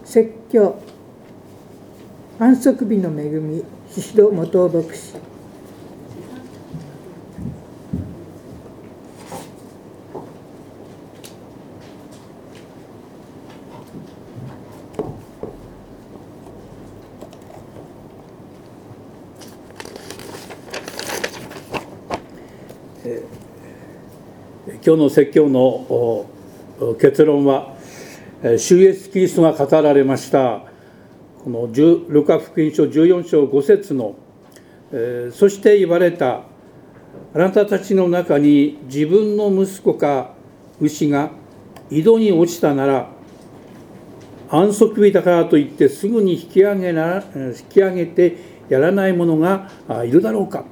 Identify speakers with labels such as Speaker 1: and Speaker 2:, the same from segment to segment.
Speaker 1: 説教安息日の恵み、宍戸元牧師。
Speaker 2: 今日の説教の結論は、主イエスキリストが語られましたこのルカ福音書14章5節の、そして言われた、あなたたちの中に自分の息子か牛が井戸に落ちたなら、安息日だからといってすぐに引き上げてやらない者がいるだろうか。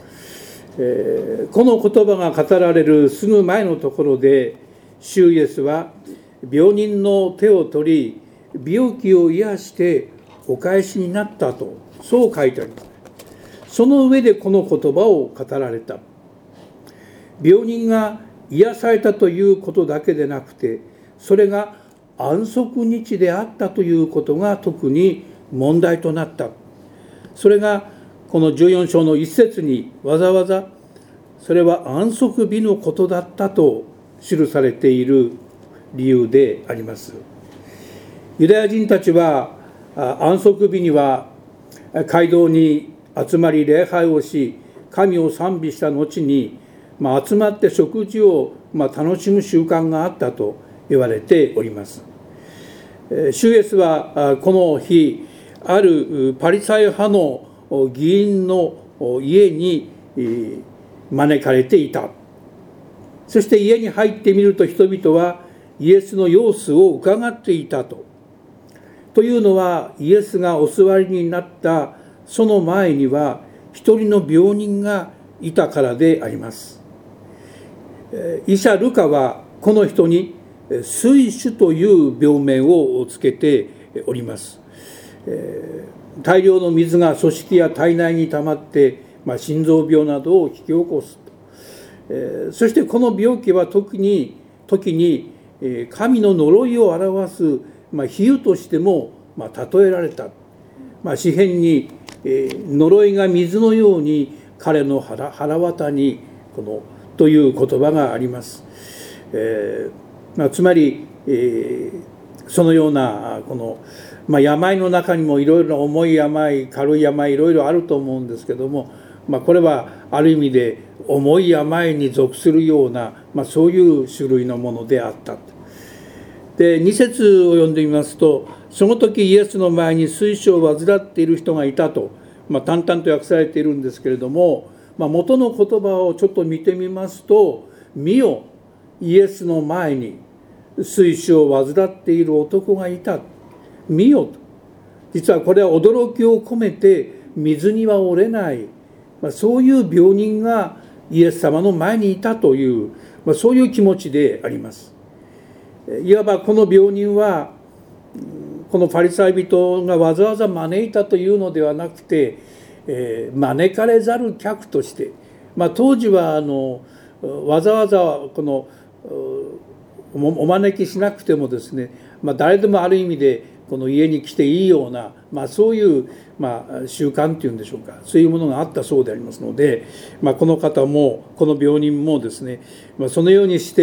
Speaker 2: この言葉が語られるすぐ前のところで、主イエスは病人の手を取り、病気を癒してお返しになったと、そう書いてあります。その上でこの言葉を語られた。病人が癒されたということだけでなくて、それが安息日であったということが特に問題となった。それがこの14章の一節にわざわざそれは安息日のことだったと記されている理由であります。ユダヤ人たちは安息日には街道に集まり礼拝をし、神を賛美した後に、集まって食事を楽しむ習慣があったと言われております。主イエスはこの日、あるパリサイ派の議員の家に招かれていた。そして家に入ってみると、人々はイエスの様子を伺っていたと。というのは、イエスがお座りになったその前には一人の病人がいたからであります。医者ルカはこの人に水腫という病名をつけております。大量の水が組織や体内に溜まって、心臓病などを引き起こすと。そしてこの病気は時に神の呪いを表す比喩としても例えられた。詩編に呪いが水のように彼の腹渡にという言葉があります。つまり、そのような病の中にもいろいろな重い病、軽い病、いろいろあると思うんですけども、これはある意味で重い病に属するような、そういう種類のものであった。で、2節を読んでみますと、その時イエスの前に水腫を患っている人がいたと、淡々と訳されているんですけれども、元の言葉をちょっと見てみますと、見よ、イエスの前に水腫を患っている男がいた。見よと。実はこれは驚きを込めて、水には折れない、そういう病人がイエス様の前にいたという、そういう気持ちであります。いわばこの病人は、このパリサイ人がわざわざ招いたというのではなくて、招かれざる客として、当時はわざわざこのお招きしなくてもですね、誰でもある意味でこの家に来ていいような、そういう習慣っていうんでしょうか、そういうものがあったそうでありますので、この方もこの病人もですね、そのようにして、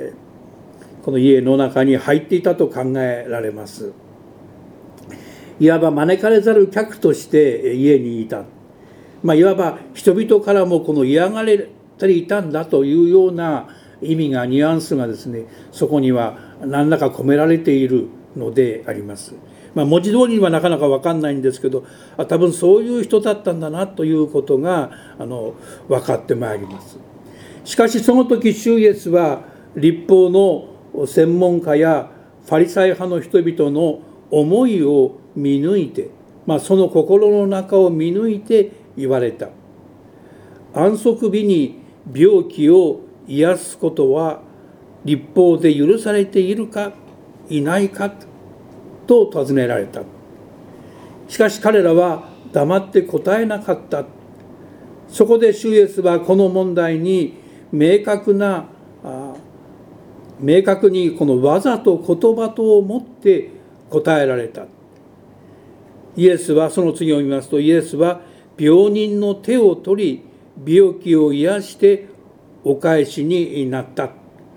Speaker 2: この家の中に入っていたと考えられます。いわば招かれざる客として家にいた。いわば人々からもこの嫌がられていたんだというような意味が、ニュアンスがですね、そこには何らか込められているのであります。文字通りにはなかなか分かんないんですけど、多分そういう人だったんだなということが分かってまいります。しかしその時主イエスは律法の専門家やファリサイ派の人々の思いを見抜いて、その心の中を見抜いて言われた。安息日に病気を癒すことは律法で許されているかいないかと尋ねられた。しかし彼らは黙って答えなかった。そこで主イエスはこの問題に明確にこの技と言葉とをもって答えられた。イエスは、その次を見ますと、イエスは病人の手を取り、病気を癒してお返しになった。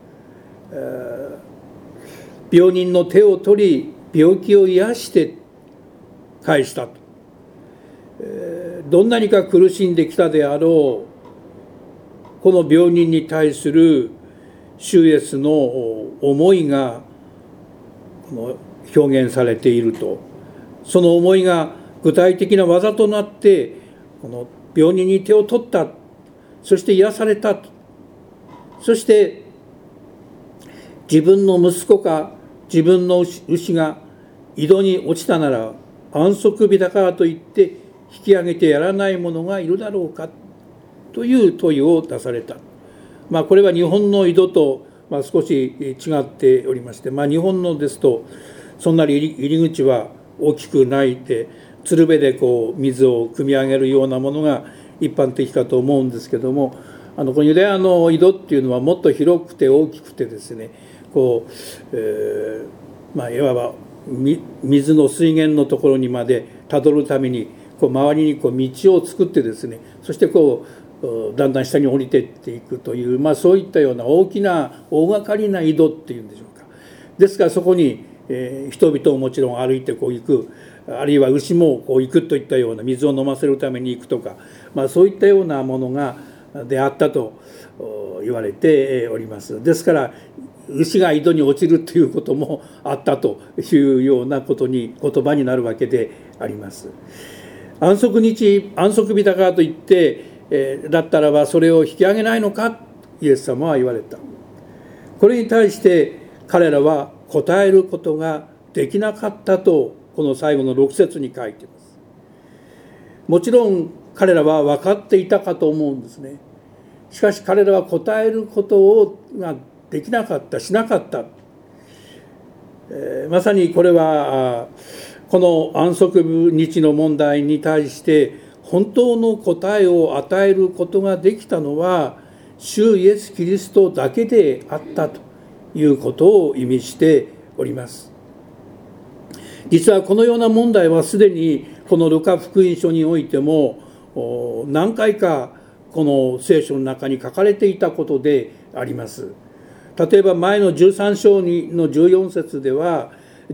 Speaker 2: 病人の手を取り、病気を癒して返したと。どんなにか苦しんできたであろうこの病人に対する主イエスの思いが表現されていると。その思いが具体的な技となってこの病人に手を取った。そして癒されたと。そして自分の息子か自分の牛が井戸に落ちたなら安息日だからといって引き上げてやらない者がいるだろうかという問いを出された。これは日本の井戸と少し違っておりまして、日本のですとそんなに入り口は大きくないで鶴瓶で水を汲み上げるようなものが一般的かと思うんですけども、このユダヤの井戸っていうのはもっと広くて大きくてですね、いわば水の水源のところにまでたどるために周りに道を作ってですね、そしてだんだん下に降りていっていくという、そういったような大掛かりな井戸っていうんでしょうか。ですからそこに、人々ももちろん歩いて行く、あるいは牛も行くといったような、水を飲ませるために行くとか、そういったようなものであったと言われております。ですから牛が井戸に落ちるということもあったというような言葉になるわけであります。安息日だからといって、だったらばそれを引き上げないのか、イエス様は言われた。これに対して彼らは答えることができなかったと、この最後の6節に書いています。もちろん彼らは分かっていたかと思うんですね。しかし彼らは答えることができなかった、しなかった。まさにこれはこの安息日の問題に対して本当の答えを与えることができたのは主イエス・キリストだけであったということを意味しております。実はこのような問題はすでにこのルカ福音書においても何回かこの聖書の中に書かれていたことであります。例えば前の13章の14節では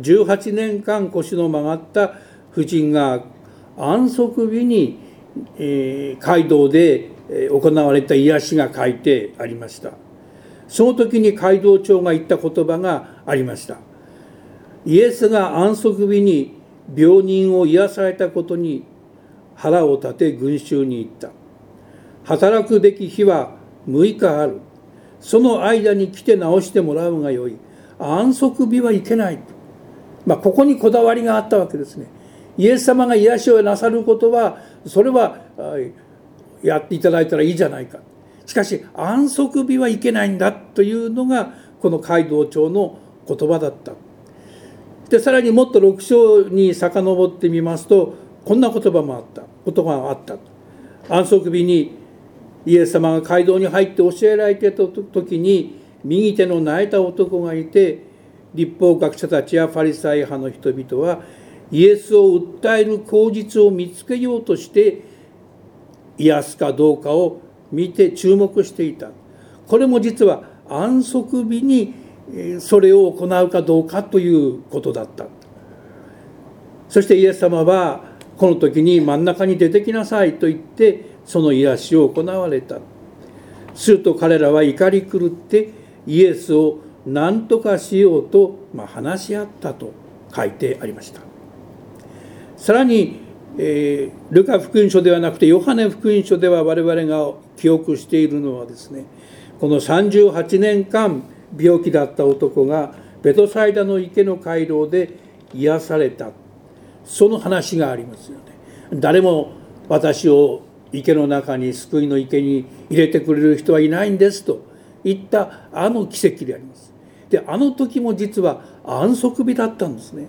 Speaker 2: 18年間腰の曲がった婦人が安息日に街道で行われた癒しが書いてありました。その時に街道長が言った言葉がありました。イエスが安息日に病人を癒されたことに腹を立て群衆に言った。働くべき日は6日ある。その間に来て治してもらうがよい。安息日はいけない。ここにこだわりがあったわけですね。イエス様が癒しをなさることはそれはやっていただいたらいいじゃないか。しかし安息日はいけないんだというのがこの街道長の言葉だった。でさらにもっと6章に遡ってみますとこんな言葉があった。安息日にイエス様が街道に入って教えられていた時に右手の泣いた男がいて、律法学者たちやファリサイ派の人々はイエスを訴える口実を見つけようとして癒すかどうかを見て注目していた。これも実は安息日にそれを行うかどうかということだった。そしてイエス様はこの時に真ん中に出てきなさいと言ってその癒しを行われた。すると彼らは怒り狂ってイエスを何とかしようと話し合ったと書いてありました。さらに、ルカ福音書ではなくてヨハネ福音書では我々が記憶しているのはですね、この38年間病気だった男がベトサイダの池の回廊で癒された、その話がありますよね。誰も私を池の中に、救いの池に入れてくれる人はいないんですと言ったあの奇跡であります。であの時も実は安息日だったんですね。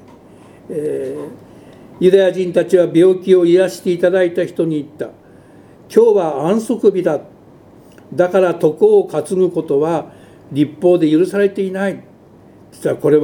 Speaker 2: ユダヤ人たちは病気を癒していただいた人に言った。今日は安息日だ。だから床を担ぐことは律法で許されていない。実はこれは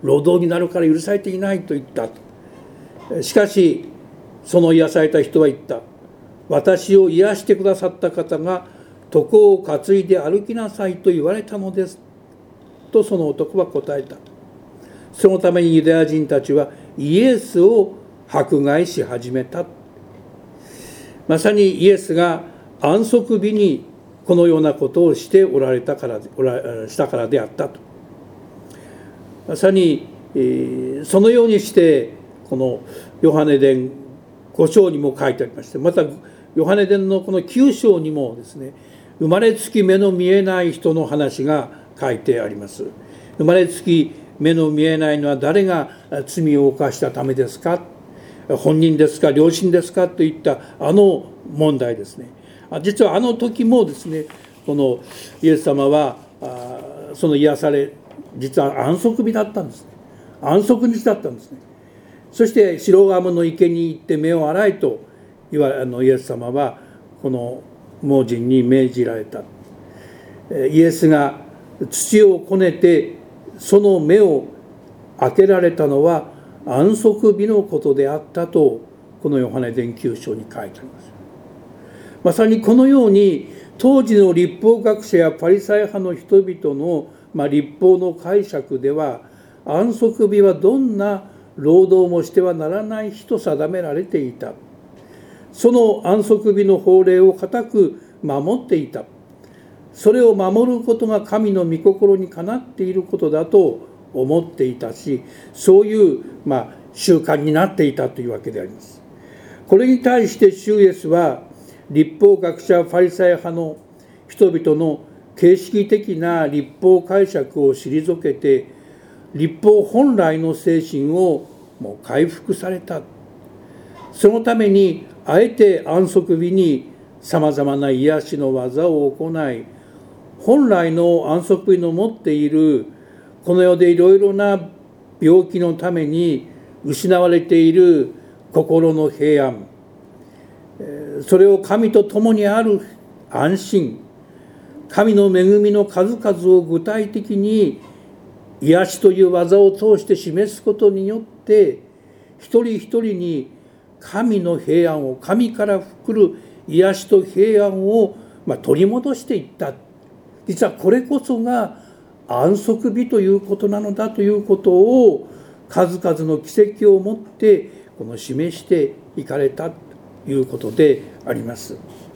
Speaker 2: 労働になるから許されていないと言った。しかしその癒された人は言った。私を癒してくださった方が床を担いで歩きなさいと言われたのですとその男は答えた。そのためにユダヤ人たちはイエスを迫害し始めた。まさにイエスが安息日にこのようなことをしてしたからであったと。まさにそのようにしてこのヨハネ伝5章にも書いてありまして、またヨハネ伝のこの9章にもですね、生まれつき目の見えない人の話が書いてあります。生まれつき目の見えないのは誰が罪を犯したためですか、本人ですか、両親ですかといったあの問題ですね。実はあの時もですね、このイエス様はその癒され、実は安息日だったんですね。安息日だったんですね。そしてシロアムの池に行って目を洗いとイエス様はこの盲人に命じられた。イエスが土をこねてその目を開けられたのは安息日のことであったとこのヨハネ伝9章に書いてあります。まさにこのように当時の律法学者やパリサイ派の人々の、律法の解釈では安息日はどんな労働もしてはならない日と定められていた。その安息日の法令を固く守っていた。それを守ることが神の御心にかなっていることだと思っていたし、そういう、習慣になっていたというわけであります。これに対して主イエスは律法学者ファリサイ派の人々の形式的な律法解釈を退けて、律法本来の精神をもう回復された。そのためにあえて安息日にさまざまな癒しの技を行い、本来の安息日の持っているこの世でいろいろな病気のために失われている心の平安、それを神と共にある安心、神の恵みの数々を具体的に癒しという技を通して示すことによって、一人一人に神の平安を、神から来る癒しと平安を取り戻していった。実はこれこそが安息日ということなのだということを数々の奇跡をもって示していかれたということであります。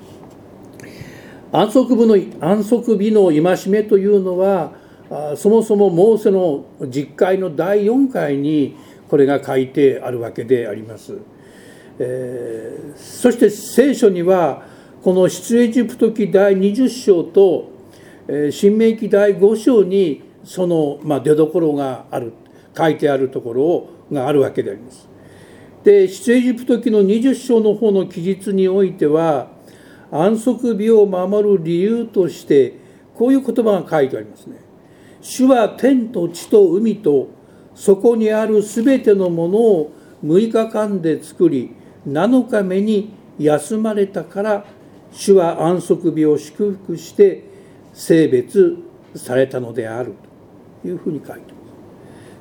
Speaker 2: 安息日の戒めというのはそもそもモーセの十戒の第4回にこれが書いてあるわけであります。そして聖書にはこの出エジプト記第20章と申命記第5章にその出どころがある、書いてあるところがあるわけであります。で、出エジプト記の20章の方の記述においては安息日を守る理由としてこういう言葉が書いてありますね。主は天と地と海とそこにあるすべてのものを6日間で作り7日目に休まれたから主は安息日を祝福して聖別されたのであるというふうに書いてあります。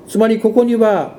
Speaker 2: つまりここには、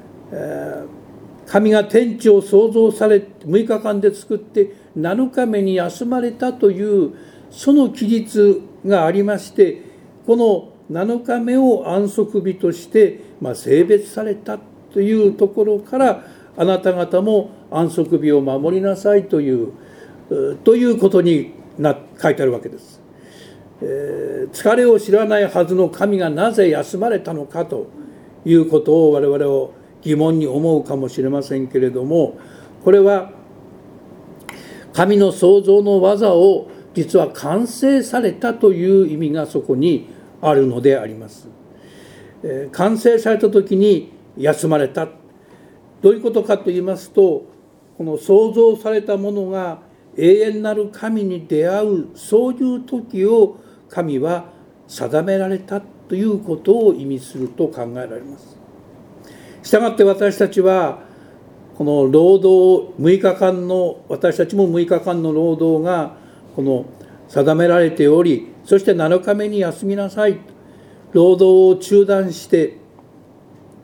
Speaker 2: 神が天地を創造され6日間で作って7日目に休まれたというその記述がありまして、この7日目を安息日として聖別されたというところから、あなた方も安息日を守りなさいということに書いてあるわけです。疲れを知らないはずの神がなぜ休まれたのかということを我々を疑問に思うかもしれませんけれども、これは神の創造の技を実は完成されたという意味がそこにあるのであります。完成された時に休まれた。どういうことかと言いますと、この創造されたものが永遠なる神に出会う、そういう時を神は定められたということを意味すると考えられます。したがって私たちはこの労働6日間の、私たちも6日間の労働がこの定められており、そして7日目に休みなさい、労働を中断して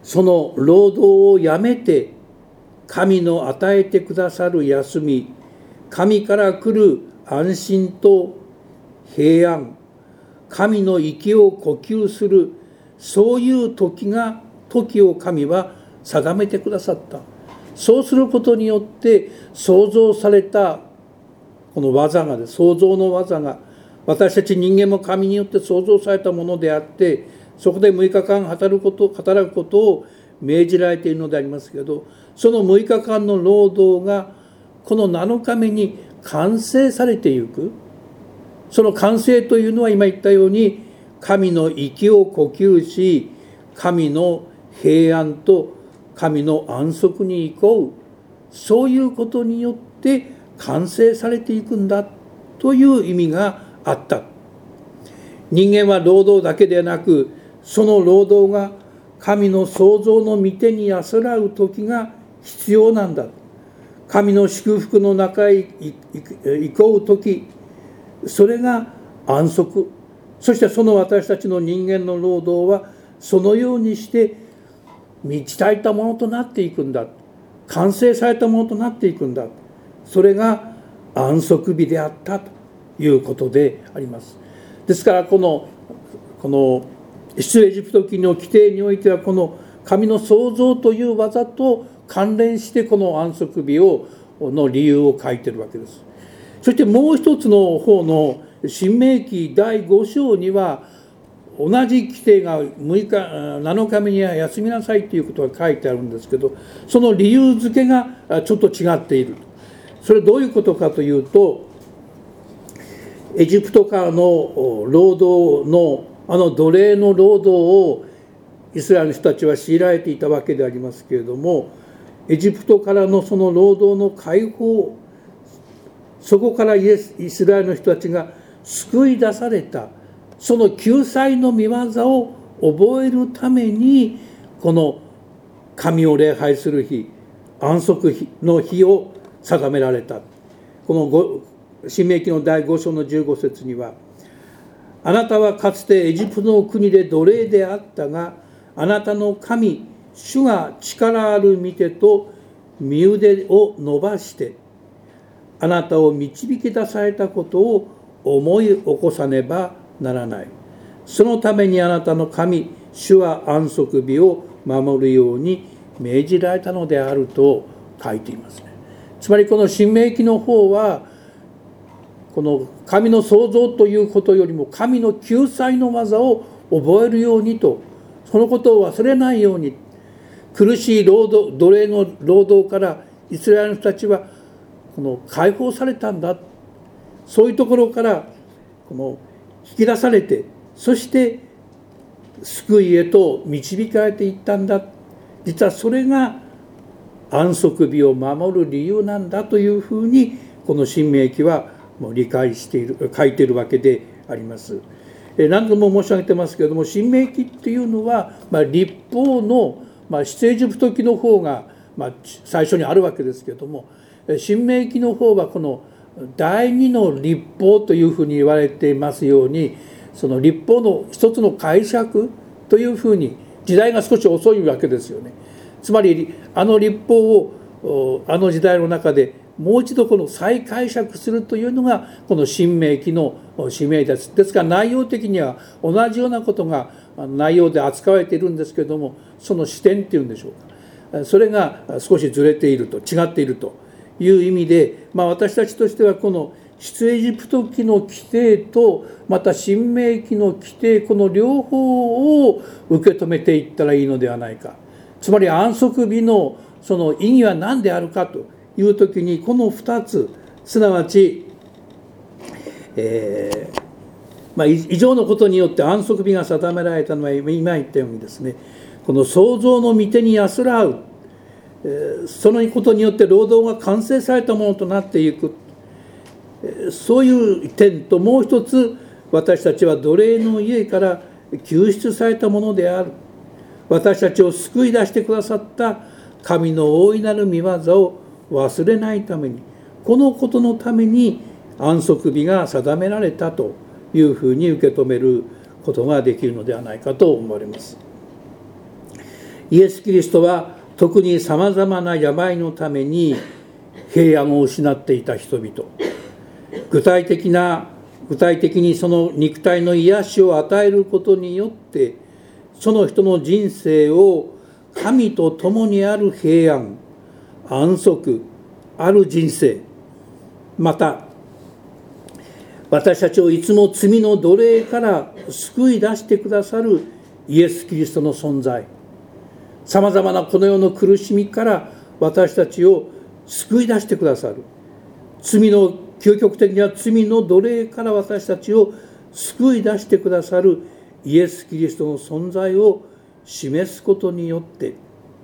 Speaker 2: その労働をやめて神の与えてくださる休み、神から来る安心と平安、神の息を呼吸する、そういう時を神は定めてくださった。そうすることによって創造されたこの技が、創造の技が、私たち人間も神によって創造されたものであって、そこで6日間働くことを命じられているのでありますけど、その6日間の労働がこの7日目に完成されていく。その完成というのは今言ったように、神の息を呼吸し、神の平安と神の安息に移行、そういうことによって完成されていくんだという意味があった。人間は労働だけでなく、その労働が神の創造の御手に安らう時が必要なんだ。神の祝福の中へ行こう時、それが安息。そしてその私たちの人間の労働はそのようにして満ち足りたものとなっていくんだ。完成されたものとなっていくんだ。それが安息日であったということであります。ですからこの出エジプト記の規定においては、この神の創造という技と関連してこの安息日の理由を書いているわけです。そしてもう一つの方の申命記第5章には、同じ規定が7日目には休みなさいということが書いてあるんですけど、その理由付けがちょっと違っている。それどういうことかというと、エジプトからの労働の奴隷の労働をイスラエルの人たちは強いられていたわけでありますけれども、エジプトからのその労働の解放、そこからイスラエルの人たちが救い出された、その救済の御業を覚えるために、この神を礼拝する日、安息の日を定められた。この申命記の第5章の15節には、あなたはかつてエジプトの国で奴隷であったが、あなたの神主が力ある御手と身腕を伸ばしてあなたを導き出されたことを思い起こさねばならない。そのためにあなたの神主は安息日を守るように命じられたのであると書いていますね。つまりこの申命記の方は、この神の創造ということよりも神の救済の技を覚えるようにと、そのことを忘れないように、苦しい奴隷の労働からイスラエルの人たちはこの解放されたんだ。そういうところからこの引き出されて、そして救いへと導かれていったんだ。実はそれが安息日を守る理由なんだというふうに、この申命記はもう理解している、書いているわけであります。何度も申し上げてますけれども、申命記っていうのは、律法の、出エジプト記の方が、最初にあるわけですけれども、申命記の方はこの第二の律法というふうに言われていますように、その律法の一つの解釈というふうに、時代が少し遅いわけですよね。つまり律法を時代の中でもう一度この再解釈するというのがこの申命記の使命です。ですから内容的には同じようなことが内容で扱われているんですけれども、その視点っていうんでしょうか、それが少しずれていると、違っているという意味で、私たちとしてはこの出エジプト記の規定とまた申命記の規定、この両方を受け止めていったらいいのではないか。つまり安息日のその意義は何であるかというときに、この2つ、すなわち、以上のことによって安息日が定められたのは、今言ったようにですね、この創造の御手に安らう、そのことによって労働が完成されたものとなっていく、そういう点と、もう一つ、私たちは奴隷の家から救出されたものである。私たちを救い出してくださった神の大いなる御業を忘れないために、このことのために安息日が定められたというふうに受け止めることができるのではないかと思われます。 イエス・キリストは特にさまざまな病のために平安を失っていた人々、具体的にその肉体の癒しを与えることによってその人の人生を神と共にある平安、安息ある人生、また私たちをいつも罪の奴隷から救い出してくださるイエス・キリストの存在、さまざまなこの世の苦しみから私たちを救い出してくださる、究極的には罪の奴隷から私たちを救い出してくださるイエス・キリストの存在を示すことによって、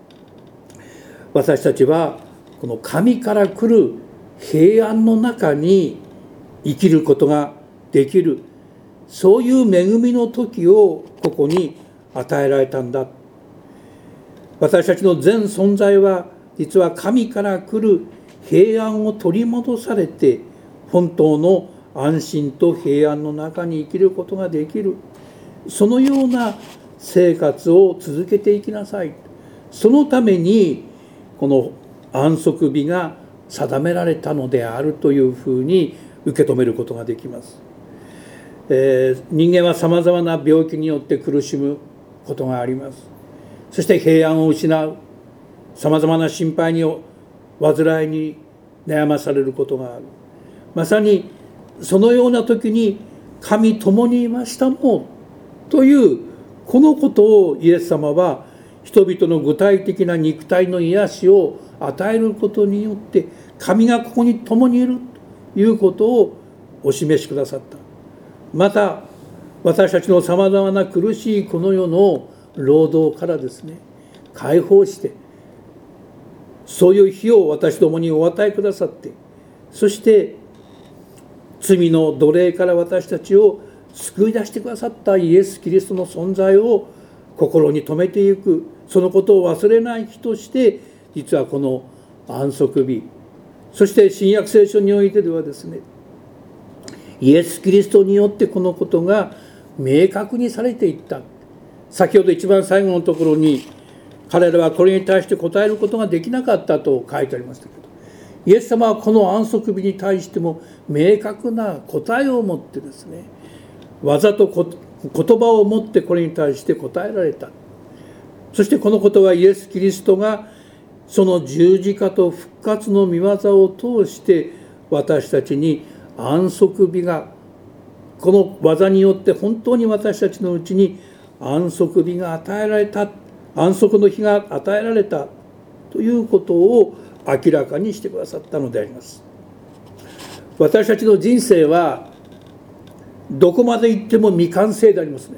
Speaker 2: 私たちはこの神から来る平安の中に生きることができる、そういう恵みの時をここに与えられたんだ。私たちの全存在は実は神から来る平安を取り戻されて、本当の安心と平安の中に生きることができる、そのような生活を続けていきなさい。そのためにこの安息日が定められたのであるというふうに受け止めることができます。人間はさまざまな病気によって苦しむことがあります。そして平安を失う、さまざまな心配に患いに悩まされることがある。まさにそのような時に神共にいましたもというこのことをイエス様は人々の具体的な肉体の癒しを与えることによって神がここに共にいるということをお示しくださった。また私たちのさまざまな苦しいこの世の労働からですね、解放して、そういう日を私どもにお与えくださって、そして罪の奴隷から私たちを救い出してくださったイエス・キリストの存在を心に留めていく、そのことを忘れない日として、実はこの安息日、そして新約聖書においてではですね、イエス・キリストによってこのことが明確にされていった。先ほど一番最後のところに、彼らはこれに対して答えることができなかったと書いてありましたけど、イエス様はこの安息日に対しても明確な答えを持ってですね、技と言葉を持ってこれに対して答えられた。そしてこのことはイエス・キリストがその十字架と復活の御業を通して私たちに安息日が、この技によって本当に私たちのうちに安息日が与えられた、安息の日が与えられたということを明らかにしてくださったのであります。私たちの人生はどこまで行っても未完成でありますね。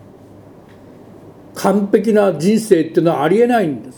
Speaker 2: 完璧な人生っていうのはありえないんです。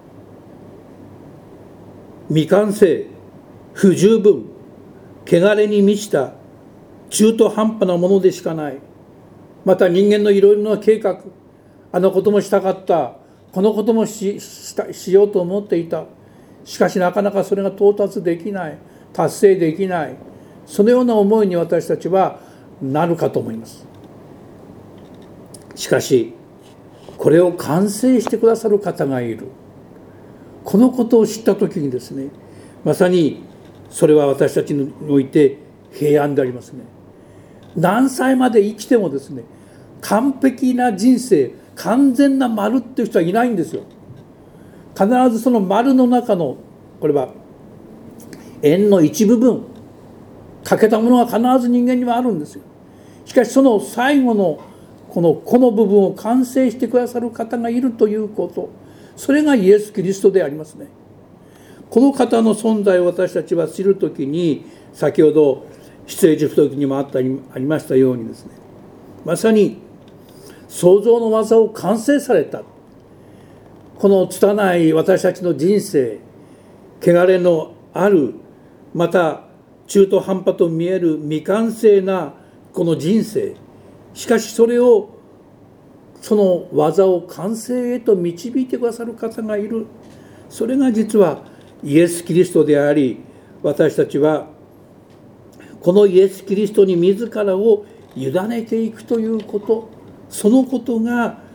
Speaker 2: 未完成、不十分、汚れに満ちた中途半端なものでしかない。また人間のいろいろな計画、あのこともしたかった、このことも しようと思っていた。しかしなかなかそれが到達できない、達成できない、そのような思いに私たちはなるかと思います。しかしこれを完成してくださる方がいる。このことを知ったときにですね、まさにそれは私たちにおいて平安でありますね。何歳まで生きてもですね、完璧な人生、完全な丸っていう人はいないんですよ。必ずその丸の中の、これは円の一部分、欠けたものが必ず人間にはあるんですよ。しかしその最後のこの部分を完成してくださる方がいるということ、それがイエス・キリストでありますね。この方の存在を私たちは知るときに、先ほど出エジプト記にもありましたようにですね、まさに創造の技を完成された、この拙い私たちの人生、汚れのある、また中途半端と見える未完成なこの人生、しかしそれを、その技を完成へと導いてくださる方がいる。それが実はイエス・キリストであり、私たちはこのイエス・キリストに自らを委ねていくということ、そのことが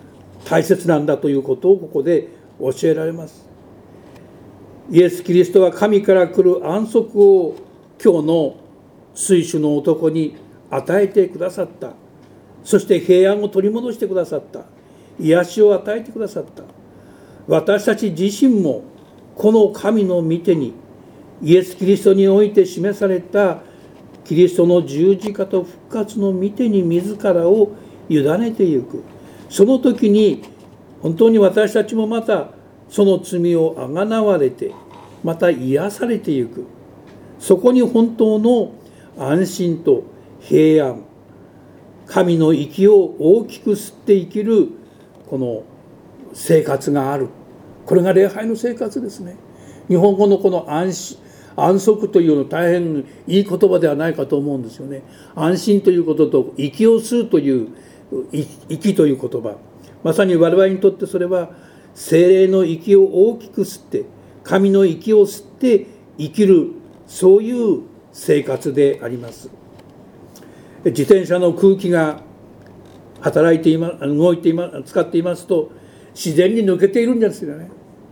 Speaker 2: 大切なんだということをここで教えられます。イエス・キリストは神から来る安息を今日の水手の男に与えてくださった。そして平安を取り戻してくださった。癒しを与えてくださった。私たち自身もこの神の御手に、イエス・キリストにおいて示されたキリストの十字架と復活の御手に自らを委ねていく。その時に本当に私たちもまたその罪をあがなわれて、また癒されていく。そこに本当の安心と平安、神の息を大きく吸って生きるこの生活がある。これが礼拝の生活ですね。日本語のこの安息というのは大変いい言葉ではないかと思うんですよね。安心ということと息を吸うという息という言葉、まさに我々にとってそれは聖霊の息を大きく吸って、神の息を吸って生きる、そういう生活であります。自転車の空気が働いて動いて使っていますと自然に抜けているんですよね。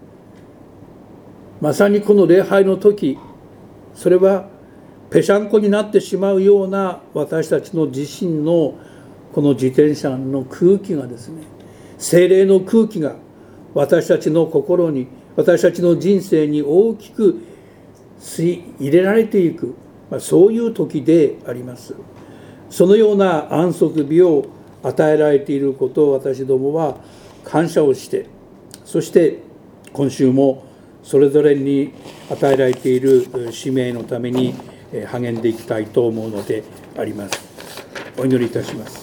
Speaker 2: まさにこの礼拝の時、それはぺしゃんこになってしまうような私たちの自身のこの自転車の空気がですね、聖霊の空気が私たちの心に、私たちの人生に大きく吸い入れられていく、そういう時であります。そのような安息日を与えられていることを私どもは感謝をして、そして今週もそれぞれに与えられている使命のために励んでいきたいと思うのであります。お祈りいたします。